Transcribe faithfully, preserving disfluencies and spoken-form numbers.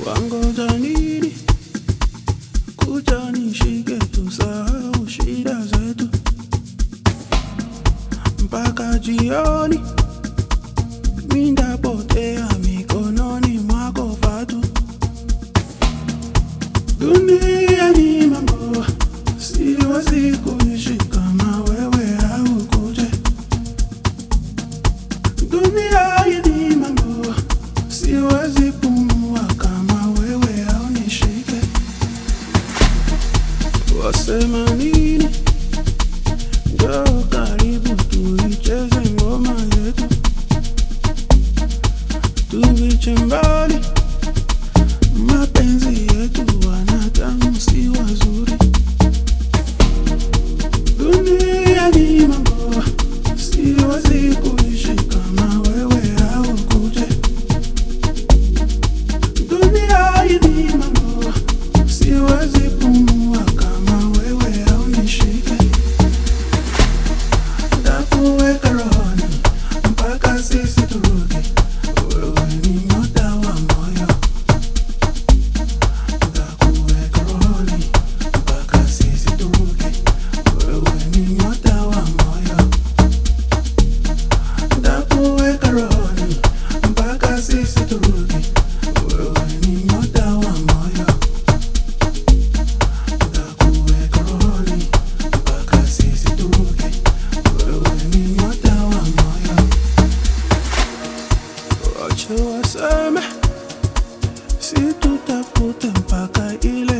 Wangoja nini kuja nishike, tusahau shida zetu mpaka jioni. Mimi ndapotea mikononi mwako Fatu. Dunia ni mambo, siwezi kuishi kama wewe haukuje. Dunia ni mambo, siwezi pumua kama wewe haunishike. Wasema nini? Njoo karibu tuicheze ngoma yetu, tuviche mbali mapenzi yetu, wanadamu si wazuri. Dunia ni mambo, siwezi kuishi kama wewe haukuje. Dunia ni mambo, siwezi pumua kama wewe haunishike. Ndakuweka rohoni mpaka sisi turudi, wewe ni nyota wa moyo. Ndakuweka rohoni mpaka sisi turudi, wewe ni nyota wa moyo. Ndakuweka rohoni mpaka sisi turudi, wewe ni nyota wa moyo. Ndakuweka rohoni mpaka sisi turudi, wewe ni nyota wa moyo. Wacha waseme, si tutafute mpaka ile